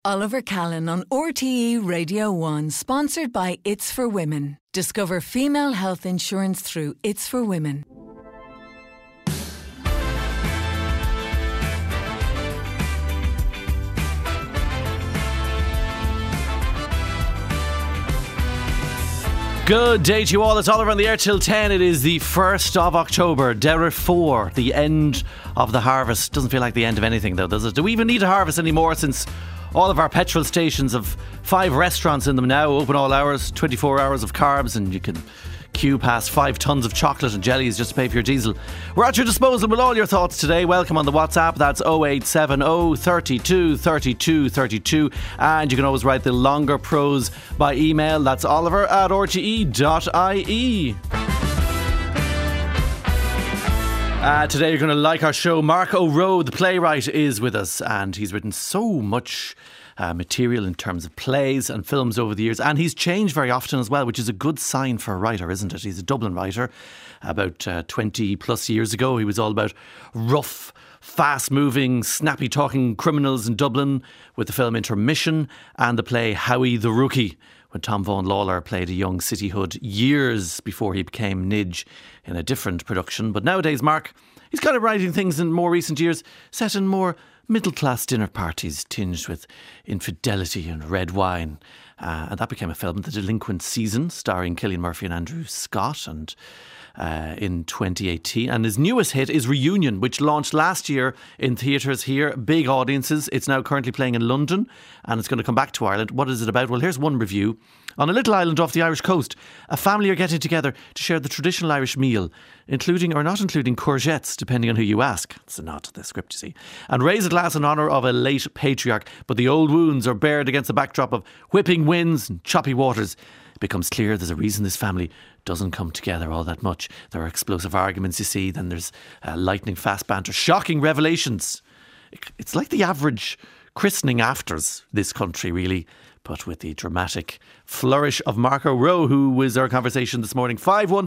Oliver Callan on RTE Radio 1, sponsored by It's for Women. Discover female health insurance through It's for Women. Good day to you all. It's Oliver on the air till 10. It is the 1st of October. Dara 4, the end of the harvest. Doesn't feel like the end of anything though, does it? Do we even need a harvest anymore since all of our petrol stations have 5 restaurants in them now, open all hours, 24 hours of carbs, and you can queue past 5 tons of chocolate and jellies just to pay for your diesel. We're at your disposal with all your thoughts today. Welcome on the WhatsApp. That's 0870 32 32 32. And you can always write the longer prose by email. That's oliver@rte.ie. Today you're going to like our show. Mark O'Rowe, the playwright, is with us, and he's written so much material in terms of plays and films over the years, and he's changed very often as well, which is a good sign for a writer, isn't it? He's a Dublin writer. About 20 plus years ago he was all about rough, fast moving, snappy talking criminals in Dublin with the film Intermission and the play Howie the Rookie, when Tom Vaughan Lawler played a young city hood years before he became Nidge in a different production. But nowadays Mark, he's kind of writing things in more recent years set in more middle-class dinner parties tinged with infidelity and red wine. And that became a film, The Delinquent Season, starring Cillian Murphy and Andrew Scott, and in 2018. And his newest hit is Reunion, which launched last year in theatres here, big audiences. It's now currently playing in London, and it's going to come back to Ireland. What is it about? Well, here's one review. On a little island off the Irish coast, a family are getting together to share the traditional Irish meal, including or not including courgettes, depending on who you ask. It's a nod to the script, you see. And raise a glass in honour of a late patriarch, but the old wounds are bared against the backdrop of whipping winds and choppy waters. It becomes clear there's a reason this family doesn't come together all that much. There are explosive arguments, you see, then there's lightning fast banter, shocking revelations. It's like the average christening afters this country, really, but with the dramatic flourish of Mark O'Rowe, who was our conversation this morning.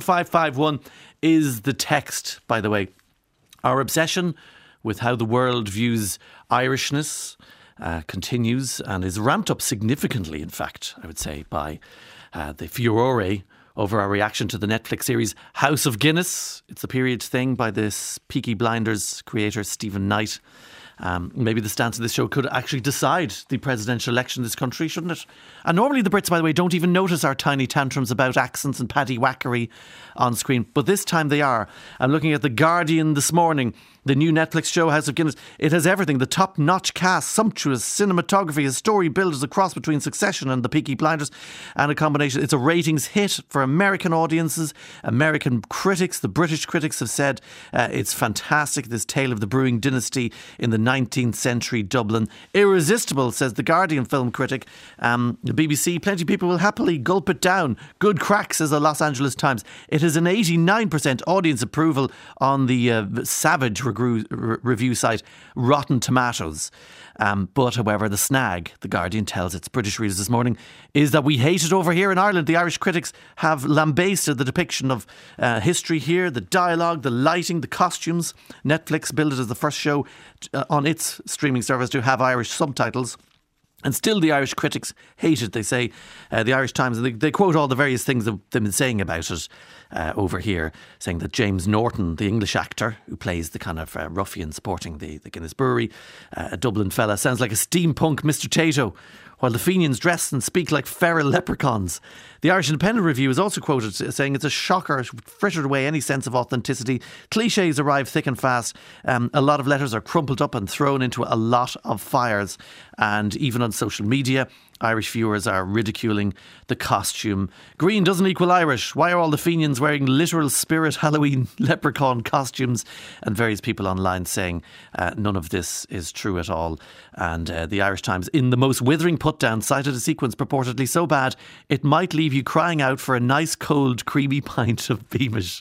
51551 is the text, by the way. Our obsession with how the world views Irishness continues and is ramped up significantly, in fact, I would say, by the furore over our reaction to the Netflix series House of Guinness. It's a period thing by this Peaky Blinders creator Stephen Knight. Maybe the stance of this show could actually decide the presidential election in this country, shouldn't it? And normally the Brits, by the way, don't even notice our tiny tantrums about accents and paddywhackery on screen, but this time they are. I'm looking at The Guardian this morning. The new Netflix show House of Guinness, it has everything. The top-notch cast, sumptuous cinematography, a story built as a cross between Succession and the Peaky Blinders, and a combination. It's a ratings hit for American audiences. American critics, the British critics, have said it's fantastic, this tale of the brewing dynasty in the 19th century Dublin. Irresistible, says the Guardian film critic. The BBC, plenty of people will happily gulp it down. Good crack, says the Los Angeles Times. It has an 89% audience approval on the savage review site Rotten Tomatoes. But however, the snag, the Guardian tells its British readers this morning, is that we hate it over here in Ireland. The Irish critics have lambasted the depiction of history here, the dialogue, the lighting, the costumes. Netflix billed it as the first show on its streaming service to have Irish subtitles. And still the Irish critics hate it. They say, the Irish Times, they quote all the various things that they've been saying about it over here, saying that James Norton, the English actor who plays the kind of ruffian supporting the Guinness Brewery, a Dublin fella, sounds like a steampunk Mr. Tato, while the Fenians dress and speak like feral leprechauns. The Irish Independent Review is also quoted saying it's a shocker, frittered away any sense of authenticity. Clichés arrive thick and fast. A lot of letters are crumpled up and thrown into a lot of fires. And even on social media, Irish viewers are ridiculing the costume. Green doesn't equal Irish. Why are all the Fenians wearing literal spirit Halloween leprechaun costumes? And various people online saying none of this is true at all. And the Irish Times, in the most withering put-down, cited a sequence purportedly so bad it might leave you crying out for a nice cold creamy pint of Beamish.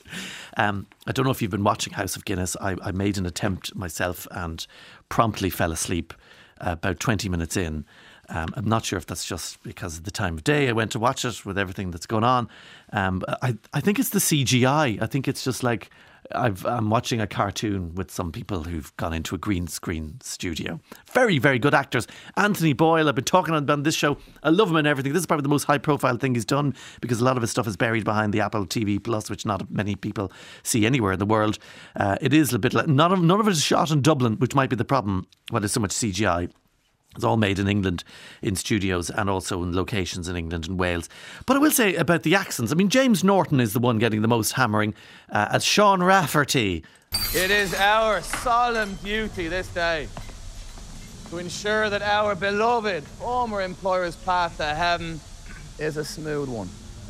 I don't know if you've been watching House of Guinness. I made an attempt myself and promptly fell asleep about 20 minutes in. I'm not sure if that's just because of the time of day I went to watch it with everything that's going on. I think it's the CGI. I think it's just like I'm watching a cartoon with some people who've gone into a green screen studio. Very, very good actors. Anthony Boyle, I've been talking on this show. I love him and everything. This is probably the most high profile thing he's done, because a lot of his stuff is buried behind the Apple TV Plus, which not many people see anywhere in the world. It is a bit like, none of it is shot in Dublin, which might be the problem when there's so much CGI. It's all made in England, in studios, and also in locations in England and Wales. But I will say about the accents, I mean, James Norton is the one getting the most hammering as Sean Rafferty. It is our solemn duty this day to ensure that our beloved former employer's path to heaven is a smooth one.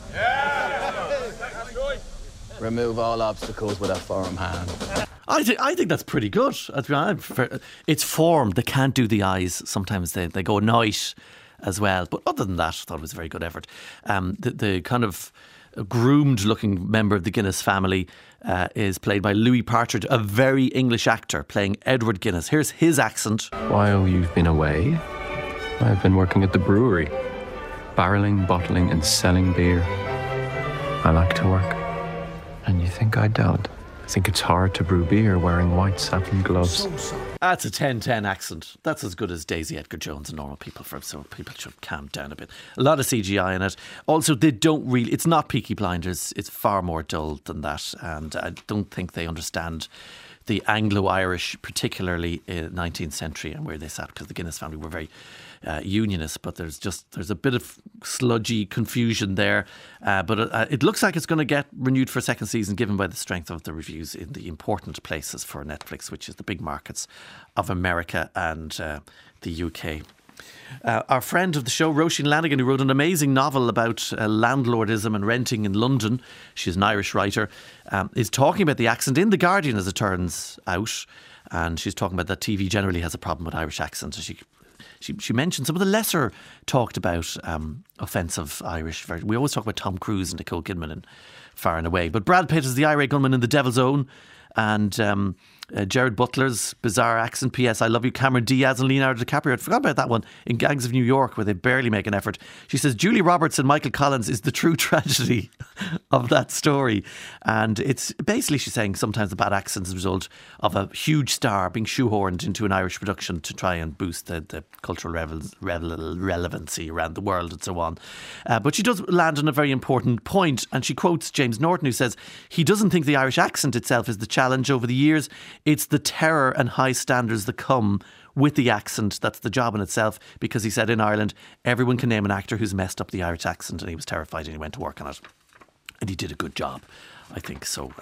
Remove all obstacles with a firm hand. I think that's pretty good. It's form. They can't do the eyes. Sometimes they go night as well. But other than that, I thought it was a very good effort. The kind of groomed looking member of the Guinness family is played by Louis Partridge, a very English actor playing Edward Guinness. Here's his accent. While you've been away, I've been working at the brewery, barrelling, bottling and selling beer. I like to work. And you think I don't? I think it's hard to brew beer wearing white satin gloves. That's a 10-10 accent. That's as good as Daisy Edgar Jones and normal people, so people should calm down a bit. A lot of CGI in it. Also, they don't really, it's not Peaky Blinders. It's far more dull than that. And I don't think they understand the Anglo-Irish, particularly in the 19th century, and where they sat, because the Guinness family were very unionist, but there's a bit of sludgy confusion there, but it looks like it's going to get renewed for a second season, given by the strength of the reviews in the important places for Netflix, which is the big markets of America and the UK. Our friend of the show, Roisin Lanigan, who wrote an amazing novel about landlordism and renting in London, she's an Irish writer, is talking about the accent in The Guardian, as it turns out, and she's talking about that TV generally has a problem with Irish accents. She mentioned some of the lesser talked about offensive Irish. We always talk about Tom Cruise and Nicole Kidman in Far and Away. But Brad Pitt is the IRA gunman in The Devil's Own. And Jared Butler's bizarre accent, P.S. I Love You, Cameron Diaz and Leonardo DiCaprio. I forgot about that one in Gangs of New York, where they barely make an effort. She says Julie Roberts and Michael Collins is the true tragedy of that story. And it's basically, she's saying sometimes the bad accent is a result of a huge star being shoehorned into an Irish production to try and boost the cultural relevancy around the world and so on. But she does land on a very important point, and she quotes James Norton, who says he doesn't think the Irish accent itself is the challenge over the years. It's the terror and high standards that come with the accent that's the job in itself, because he said in Ireland everyone can name an actor who's messed up the Irish accent, and he was terrified and he went to work on it, and he did a good job, I think. So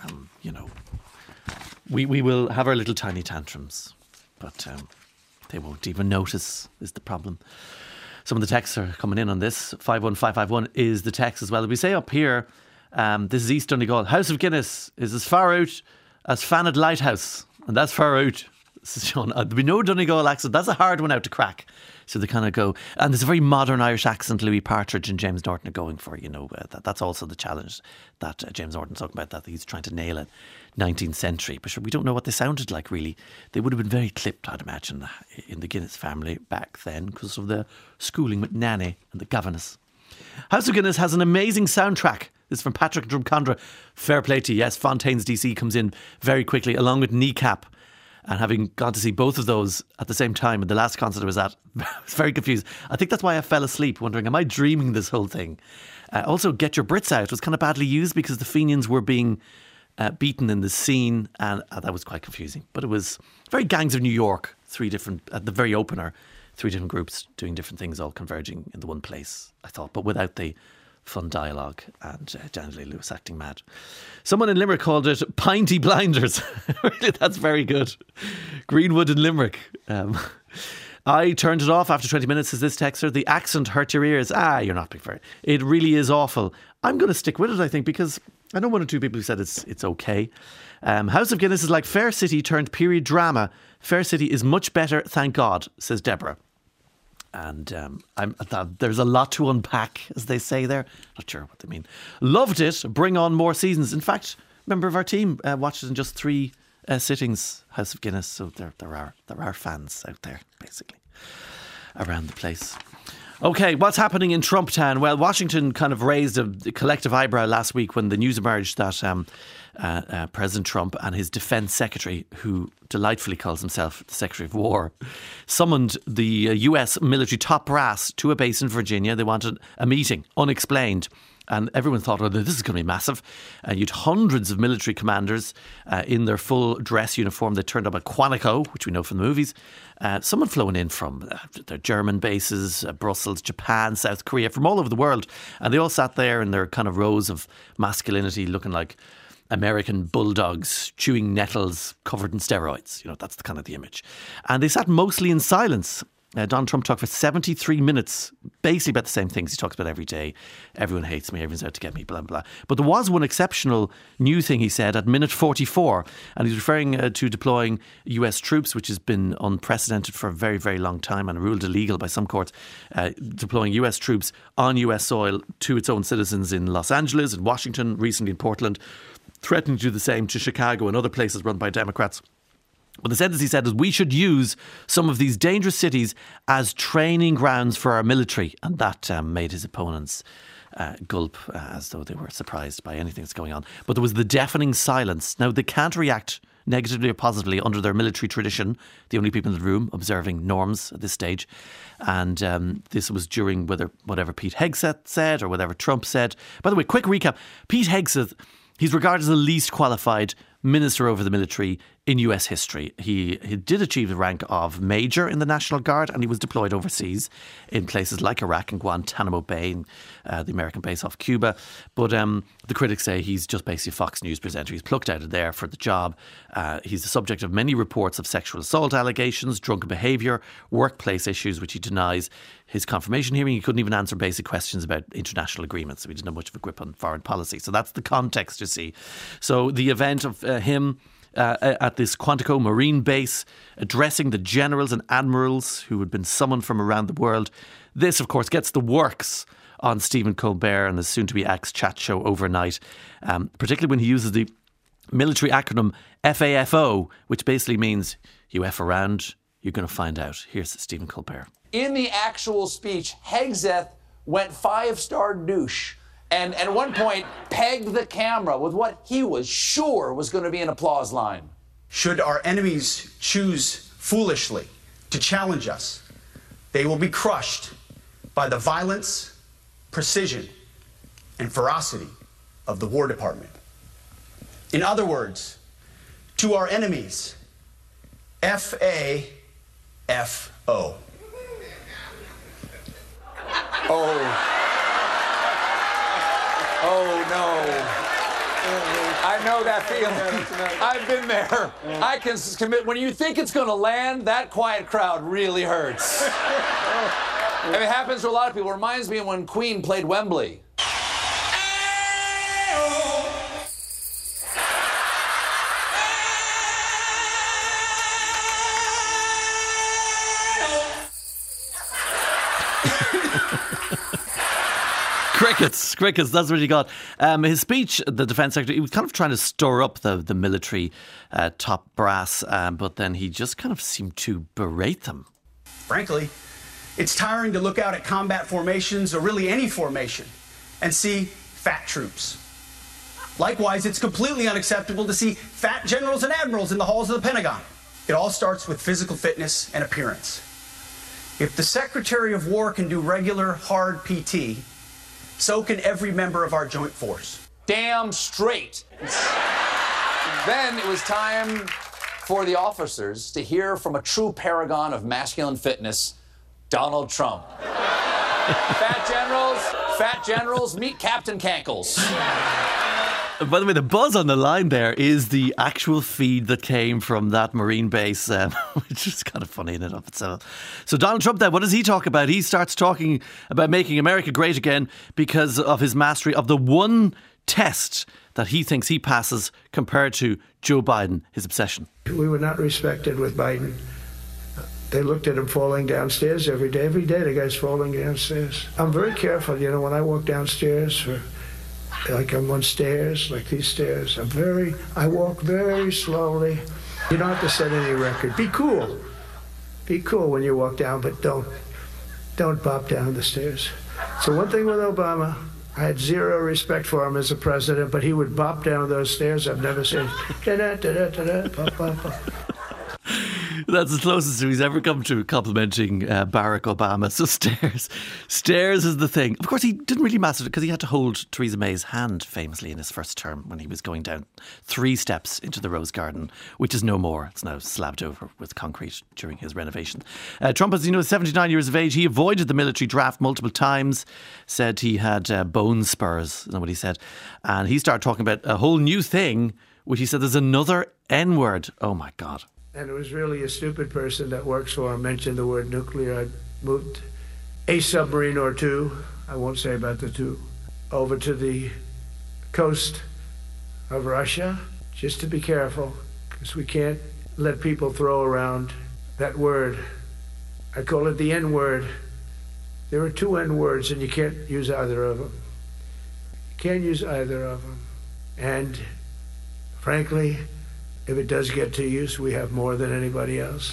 we will have our little tiny tantrums, but they won't even notice is the problem. Some of the texts are coming in on this. 51551 is the text as well. We say up here, this is East Donegal. House of Guinness is as far out as Fanad Lighthouse, and that's far out. This is Sean. There'll be no Donegal accent. That's a hard one out to crack. So they kind of go, and there's a very modern Irish accent Louis Partridge and James Norton are going for. That's also the challenge that James Norton's talking about, that he's trying to nail it. 19th century, but sure, we don't know what they sounded like really. They would have been very clipped, I'd imagine, in the Guinness family back then, because of the schooling with Nanny and the governess. House of Guinness has an amazing soundtrack. This is from Patrick Drumcondra. Fair play to you. Yes, Fontaines DC comes in very quickly, along with Kneecap. And having gone to see both of those at the same time at the last concert I was at, I was very confused. I think that's why I fell asleep, wondering, am I dreaming this whole thing? Also, Get Your Brits Out was kind of badly used because the Fenians were being beaten in the scene, and that was quite confusing. But it was very Gangs of New York, at the very opener, 3 different groups doing different things, all converging in the one place, I thought, but without the fun dialogue and Janet Leigh Lewis acting mad. Someone in Limerick called it Pinty Blinders. Really, that's very good. Greenwood in Limerick. I turned it off after 20 minutes, says this texter. The accent hurt your ears. You're not being fair. It really is awful. I'm going to stick with it, I think, because I know 1 or 2 people who said it's okay. House of Guinness is like Fair City turned period drama. Fair City is much better, thank God, says Deborah. And there's a lot to unpack, as they say there. Not sure what they mean. Loved it. Bring on more seasons. In fact, a member of our team watched it in just 3 sittings, House of Guinness. So there are fans out there, basically, around the place. Okay, what's happening in Trump Town? Well, Washington kind of raised a collective eyebrow last week when the news emerged that President Trump and his defence secretary, who delightfully calls himself the Secretary of War, summoned the US military top brass to a base in Virginia. They wanted a meeting, unexplained. And everyone thought, oh, this is going to be massive. You'd hundreds of military commanders in their full dress uniform. They turned up at Quantico, which we know from the movies. Some had flown in from their German bases, Brussels, Japan, South Korea, from all over the world. And they all sat there in their kind of rows of masculinity, looking like American bulldogs chewing nettles covered in steroids. You know, that's the kind of the image. And they sat mostly in silence. Donald Trump talked for 73 minutes, basically about the same things he talks about every day. Everyone hates me, everyone's out to get me, blah, blah. But there was one exceptional new thing he said at minute 44, and he's referring to deploying US troops, which has been unprecedented for a very, very long time and ruled illegal by some courts, deploying US troops on US soil to its own citizens in Los Angeles and Washington, recently in Portland, threatening to do the same to Chicago and other places run by Democrats. But the sentence he said is, we should use some of these dangerous cities as training grounds for our military. And that made his opponents gulp as though they were surprised by anything that's going on. But there was the deafening silence. Now, they can't react negatively or positively under their military tradition, the only people in the room observing norms at this stage. And this was during whatever Pete Hegseth said or whatever Trump said. By the way, quick recap. Pete Hegseth, he's regarded as the least qualified minister over the military in US history. He did achieve the rank of major in the National Guard, and he was deployed overseas in places like Iraq and Guantanamo Bay, the American base off Cuba. But the critics say he's just basically a Fox News presenter. He's plucked out of there for the job. He's the subject of many reports of sexual assault allegations, drunken behaviour, workplace issues, which he denies. His confirmation hearing, he couldn't even answer basic questions about international agreements. So he didn't have much of a grip on foreign policy. So that's the context, you see. So the event of him at this Quantico Marine base, addressing the generals and admirals who had been summoned from around the world. This, of course, gets the works on Stephen Colbert and the soon-to-be Axe chat show overnight, particularly when he uses the military acronym FAFO, which basically means you F around, you're going to find out. Here's Stephen Colbert. In the actual speech, Hegseth went 5-star douche and at one point pegged the camera with what he was sure was going to be an applause line. Should our enemies choose foolishly to challenge us, they will be crushed by the violence, precision, and ferocity of the War Department. In other words, to our enemies, F-A-F-O. Oh, no. I know that feeling. I've been there. I can commit. When you think it's going to land, that quiet crowd really hurts. And it happens to a lot of people. It reminds me of when Queen played Wembley. Crickets, that's what he got. His speech, the Defence Secretary, he was kind of trying to stir up the military top brass, but then he just kind of seemed to berate them. Frankly, it's tiring to look out at combat formations, or really any formation, and see fat troops. Likewise, it's completely unacceptable to see fat generals and admirals in the halls of the Pentagon. It all starts with physical fitness and appearance. If the Secretary of War can do regular, hard PT, so can every member of our joint force. Damn straight. Then it was time for the officers to hear from a true paragon of masculine fitness, Donald Trump. Fat generals, meet Captain Cankles. By the way, the buzz on the line there is the actual feed that came from that Marine base, which is kind of funny in and of itself. So Donald Trump then, what does he talk about? He starts talking about making America great again because of his mastery of the one test that he thinks he passes compared to Joe Biden, his obsession. We were not respected with Biden. They looked at him falling downstairs every day. Every day the guy's falling downstairs. I'm very careful, when I walk downstairs like I'm on stairs, like these stairs. I walk very slowly. You don't have to set any record. Be cool. Be cool when you walk down, but don't don't bop down the stairs. So one thing with Obama, I had zero respect for him as a president, but he would bop down those stairs. I've never seen da-da-da-da-da, bop, bop, bop. That's the closest he's ever come to complimenting Barack Obama. So stairs is the thing. Of course, he didn't really master it because he had to hold Theresa May's hand famously in his first term when he was going down 3 steps into the Rose Garden, which is no more. It's now slabbed over with concrete during his renovation. Trump, as you know, is 79 years of age. He avoided the military draft multiple times, said he had bone spurs, is what he said. And he started talking about a whole new thing, which he said there's another N-word. Oh, my God. And it was really a stupid person that works for him mentioned the word nuclear. I moved a submarine or 2, I won't say about the 2, over to the coast of Russia, just to be careful, because we can't let people throw around that word. I call it the N-word. There are 2 N-words, and you can't use either of them. You can't use either of them. And frankly, if it does get to use, we have more than anybody else.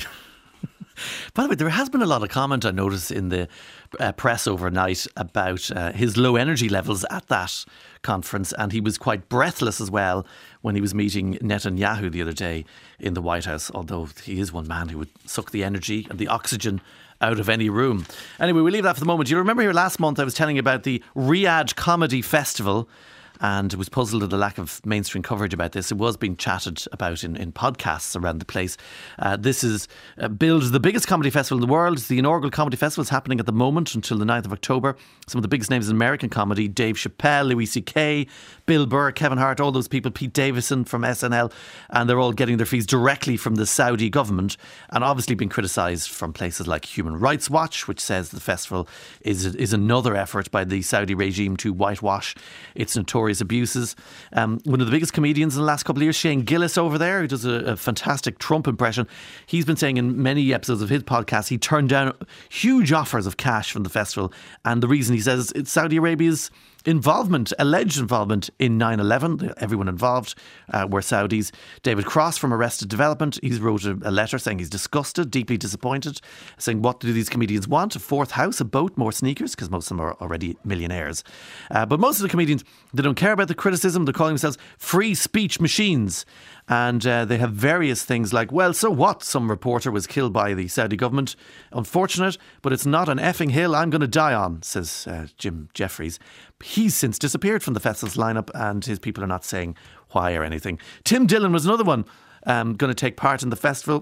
By the way, there has been a lot of comment, I noticed, in the press overnight about his low energy levels at that conference, and he was quite breathless as well when he was meeting Netanyahu the other day in the White House, although he is one man who would suck the energy and the oxygen out of any room. Anyway, we'll leave that for the moment. You remember here last month I was telling you about the Riyadh Comedy Festival, and was puzzled at the lack of mainstream coverage about this. It was being chatted about in podcasts around the place. This is billed as the biggest comedy festival in the world. The inaugural comedy festival is happening at the moment until the 9th of October. Some of the biggest names in American comedy: Dave Chappelle, Louis C.K., Bill Burr, Kevin Hart, all those people, Pete Davidson from SNL, and they're all getting their fees directly from the Saudi government, and obviously being criticised from places like Human Rights Watch, which says the festival is another effort by the Saudi regime to whitewash its notorious abuses. One of the biggest comedians in the last couple of years, Shane Gillis over there, who does a fantastic Trump impression, he's been saying in many episodes of his podcast he turned down huge offers of cash from the festival, and the reason, he says, it's Saudi Arabia's alleged involvement in 9/11. Everyone involved were Saudis. David Cross from Arrested Development, he's wrote a letter saying he's disgusted, deeply disappointed, saying what do these comedians want? A 4th house, a boat, more sneakers, because most of them are already millionaires. But most of the comedians, they don't care about the criticism. They're calling themselves free speech machines. And they have various things like, well, so what? Some reporter was killed by the Saudi government. Unfortunate, but it's not an effing hill I'm going to die on, says Jim Jeffries. He's since disappeared from the festival's lineup, and his people are not saying why or anything. Tim Dillon was another one going to take part in the festival.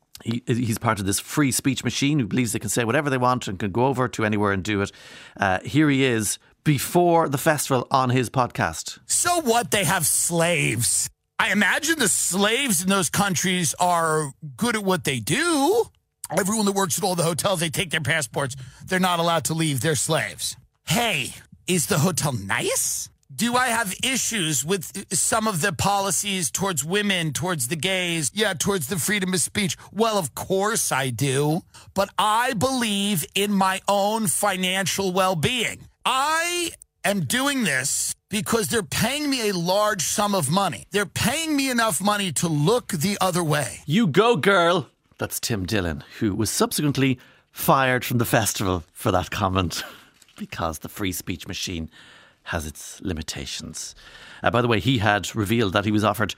He's part of this free speech machine who believes they can say whatever they want and can go over to anywhere and do it. Here he is before the festival on his podcast. So what? They have slaves. I imagine the slaves in those countries are good at what they do. Everyone that works at all the hotels, they take their passports. They're not allowed to leave. They're slaves. Hey, is the hotel nice? Do I have issues with some of the policies towards women, towards the gays, towards the freedom of speech? Well, of course I do. But I believe in my own financial well-being. I am doing this because they're paying me a large sum of money. They're paying me enough money to look the other way. You go, girl. That's Tim Dillon, who was subsequently fired from the festival for that comment because the free speech machine has its limitations. By the way, he had revealed that he was offered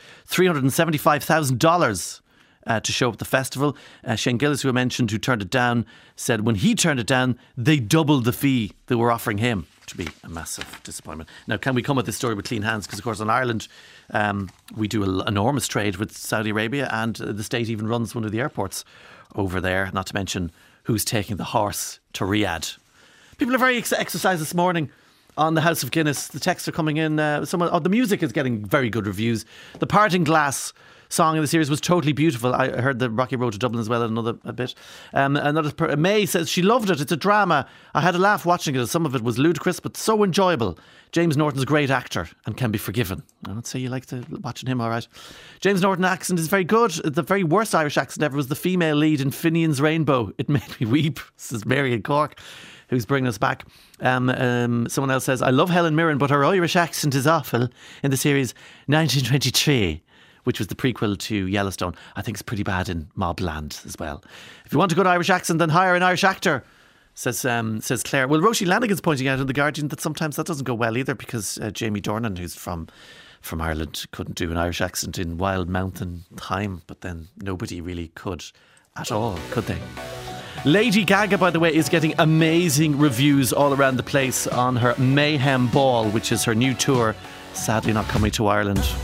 $375,000 to show up at the festival. Shane Gillis, who I mentioned, who turned it down, said when he turned it down, they doubled the fee they were offering him, which would be a massive disappointment. Now, can we come at this story with clean hands? Because, of course, in Ireland, we do an enormous trade with Saudi Arabia, and the state even runs one of the airports over there, not to mention who's taking the horse to Riyadh. People are very exercised this morning on the House of Guinness. The texts are coming in. The music is getting very good reviews. The Parting Glass song in the series was totally beautiful. I heard the Rocky Road to Dublin as well a bit. May says she loved it. It's a drama. I had a laugh watching it. Some of it was ludicrous but so enjoyable. James Norton's a great actor and can be forgiven. I would say you liked watching him, all right. James Norton's accent is very good. The very worst Irish accent ever was the female lead in Finian's Rainbow. It made me weep. This is Mary in Cork, who's bringing us back. Someone else says, I love Helen Mirren, but her Irish accent is awful in the series 1923. Which was the prequel to Yellowstone. I think it's pretty bad in Mobland as well. If you want a good Irish accent, then hire an Irish actor. Says Claire. Well, Roisin Lanigan's pointing out in The Guardian that sometimes that doesn't go well either, because Jamie Dornan, who's from Ireland, couldn't do an Irish accent in Wild Mountain Thyme, but then nobody really could at all, could they? Lady Gaga, by the way, is getting amazing reviews all around the place on her Mayhem Ball, which is her new tour, sadly not coming to Ireland.